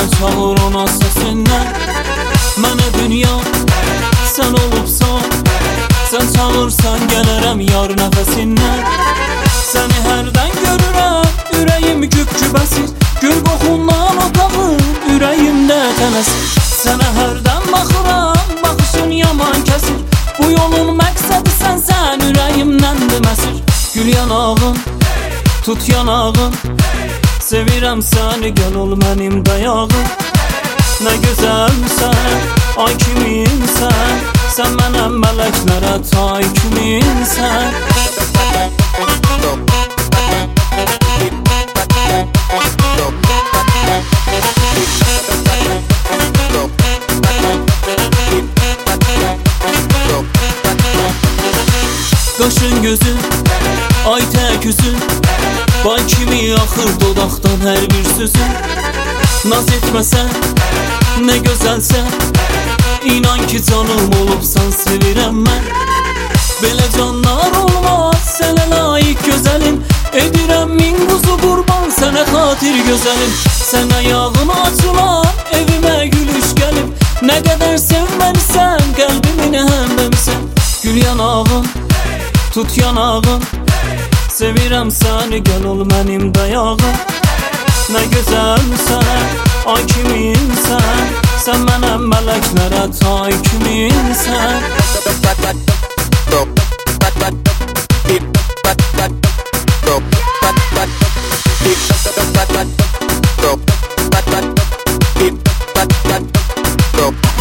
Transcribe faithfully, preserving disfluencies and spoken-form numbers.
çağır ona səsindən. Mənə dünya sən olubsan, sən çağırsan gələrəm yar nəfəsindən. Səni hərdən görürəm, ürəyim güp-güp əsir, gül qoxundan otağım, ürəyimdə tənəsir. Sənə hərdən baxıram, baxışın yaman kəsir, bu yolun məqsədi sənsən, ürəyimdən deməsir. Gül yanağım, tut yanağım, sevirəm səni, gəl ol mənim dayağım. Nə gözəlsən, ay kiminsən, sən mənəm mələklərə tay kiminsən. Qaşın gözün, ay tək üzün, bay kimi axır dodaqdan hər bir sözün. Naz etməsən, nə gözəlsən, inan ki canım olubsan, sevirəm mən. Belə canlar olmaz, sənə layiq gözəlim, edirəm min quzu qurban, sənə xatir gözəlim. Sən ayağın açılan, evimə gülüş gəlib, nə qədər sevməlisən, qəlbimin həmləmisən. Gül yanağım, tut yanağım, sevirəm səni, gəl ol mənim dayağım. Nə gözəlsən, ay kiminsən, sən mənəm mələklərə tay kiminsən. Go.